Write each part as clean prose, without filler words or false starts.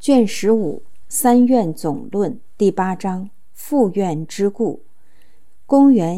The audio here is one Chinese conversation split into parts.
卷15三愿总论第8章复愿之故。公元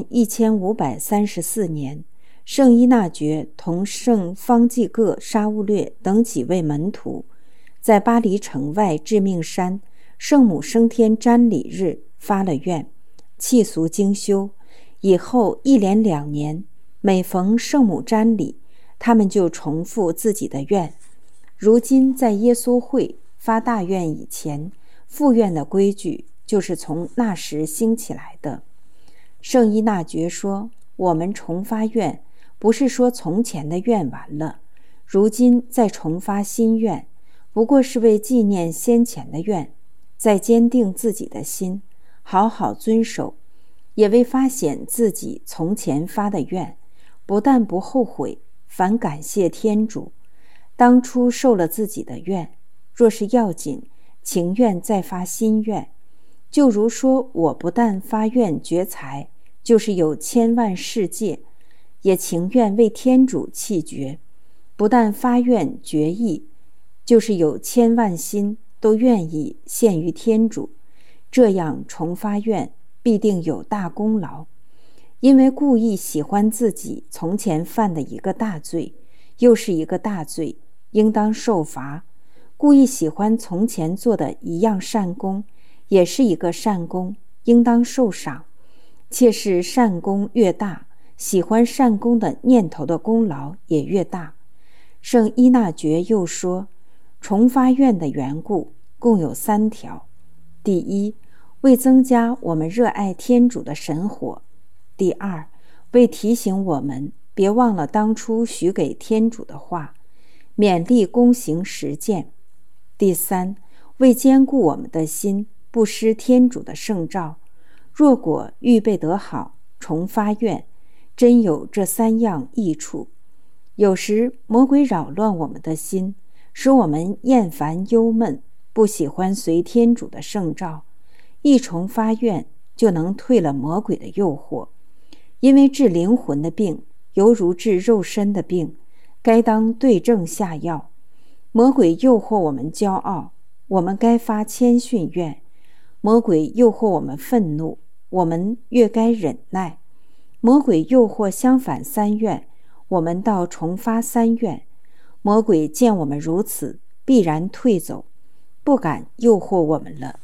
1534年，圣依纳爵同圣方济各、沙勿略等几位门徒，在巴黎城外致命山圣母升天瞻礼日发了愿，弃俗精修。以后一连2年，每逢圣母瞻礼，他们就重复自己的愿。如今在耶稣会发大愿以前，复愿的规矩就是从那时兴起来的。圣依纳爵说，我们重发愿，不是说从前的愿完了，如今再重发新愿，不过是为纪念先前的愿，再坚定自己的心，好好遵守，也为发显自己从前发的愿，不但不后悔，反感谢天主。当初受了自己的愿，若是要紧，情愿再发新愿。就如说，我不但发愿决财，就是有1000万世界，也情愿为天主弃绝；不但发愿决意，就是有1000万心都愿意献于天主。这样重发愿，必定有大功劳。因为故意喜欢自己从前犯的一个大罪，又是一个大罪，应当受罚；故意喜欢从前做的一样善功，也是一个善功，应当受赏。且是善功越大，喜欢善功的念头的功劳也越大。圣依纳爵又说，重发愿的缘故共有3条：第一，为增加我们热爱天主的神火；第二，为提醒我们别忘了当初许给天主的话，勉励躬行实践；第三，为坚固我们的心，不失天主的圣召。若果预备得好，重发愿，真有这3样益处。有时魔鬼扰乱我们的心，使我们厌烦忧闷，不喜欢随天主的圣召，一重发愿就能退了魔鬼的诱惑。因为治灵魂的病犹如治肉身的病，该当对症下药。魔鬼诱惑我们骄傲，我们该发谦逊愿；魔鬼诱惑我们愤怒，我们越该忍耐；魔鬼诱惑相反3愿，我们倒重发3愿。魔鬼见我们如此，必然退走，不敢诱惑我们了。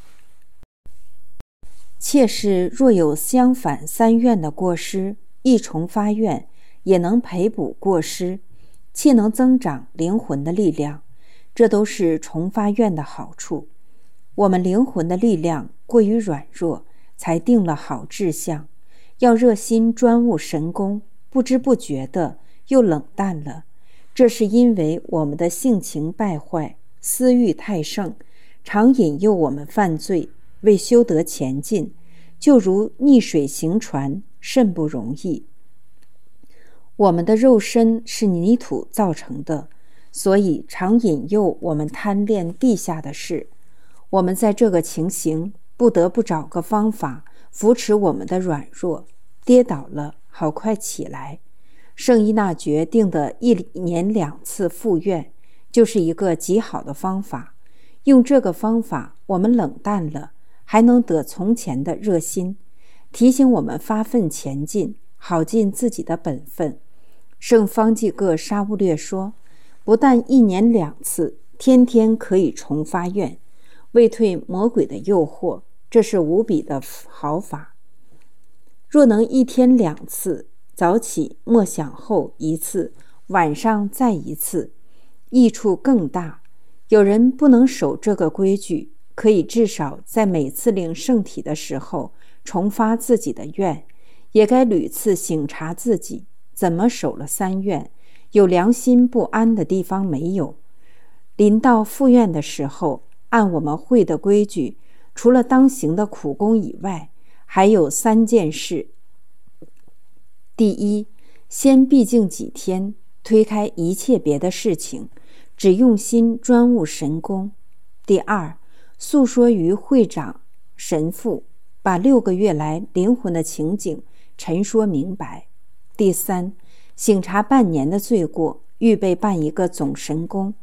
切是若有相反3愿的过失，一重发愿也能赔补过失，且能增长灵魂的力量，这都是重发愿的好处。我们灵魂的力量过于软弱，才定了好志向，要热心专务神功，不知不觉的又冷淡了。这是因为我们的性情败坏，私欲太盛，常引诱我们犯罪，为修德前进，就如逆水行船，甚不容易。我们的肉身是泥土造成的，所以常引诱我们贪恋地下的事。我们在这个情形，不得不找个方法扶持我们的软弱，跌倒了好快起来。圣依纳爵定的1年2次复愿，就是一个极好的方法。用这个方法，我们冷淡了，还能得从前的热心，提醒我们发奋前进，好尽自己的本分。圣方济各、沙勿略说，不但1年2次，天天可以重发愿，为退魔鬼的诱惑，这是无比的好法。若能1天2次，早起默想后1次，晚上再1次，益处更大。有人不能守这个规矩，可以至少在每次领圣体的时候重发自己的愿，也该屡次省察自己怎么守了3愿，有良心不安的地方没有。临到复愿的时候，按我们会的规矩，除了当行的苦功以外，还有3件事。第一，先闭静几天，推开一切别的事情，只用心专务神功。第二，诉说于会长、神父，把6个月来灵魂的情景陈说明白。第三，省察半年的罪过，预备办一个总神功。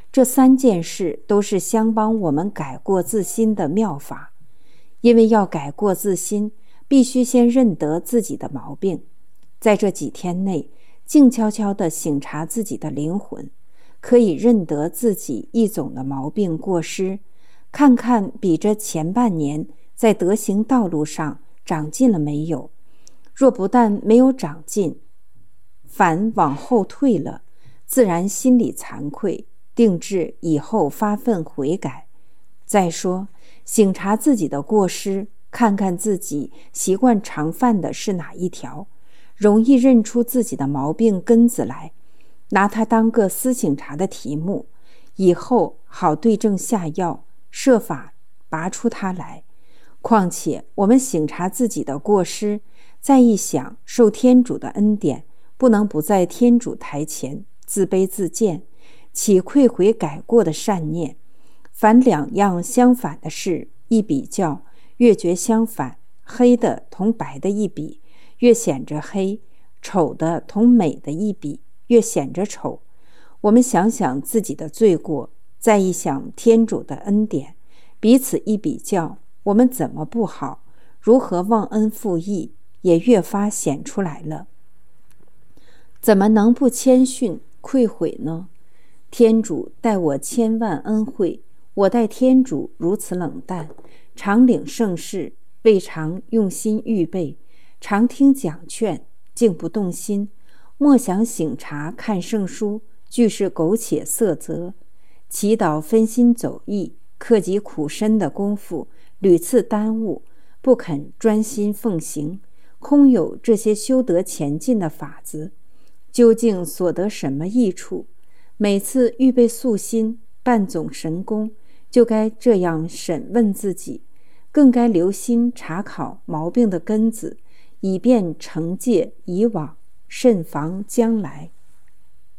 这3件事都是相帮我们改过自新的妙法。因为要改过自新，必须先认得自己的毛病，在这几天内静悄悄地省察自己的灵魂，可以认得自己一种的毛病过失，看看比这前半年在德行道路上长进了没有。若不但没有长进，反往后退了，自然心里惭愧，定志以后发奋悔改。再说，省察自己的过失，看看自己习惯常犯的是哪一条，容易认出自己的毛病根子来，拿它当个思省察的题目，以后好对症下药，设法拔出它来。况且我们省察自己的过失，再一想受天主的恩典，不能不在天主台前自卑自贱，起愧悔改过的善念。凡2样相反的事一比较，越觉相反，黑的同白的一比，越显着黑；丑的同美的一比，越显着丑。我们想想自己的罪过，再一想天主的恩典，彼此一比较，我们怎么不好，如何忘恩负义，也越发显出来了。怎么能不谦逊愧悔呢？天主待我千万恩惠，我待天主如此冷淡，常领圣事，未尝用心预备，常听讲劝，竟不动心，莫想省察看圣书，俱是苟且色泽。祈祷分心走意，克己苦身的功夫屡次耽误，不肯专心奉行，空有这些修德前进的法子，究竟所得什么益处？每次预备素心办总神功，就该这样审问自己，更该留心查考毛病的根子，以便惩戒以往，慎防将来。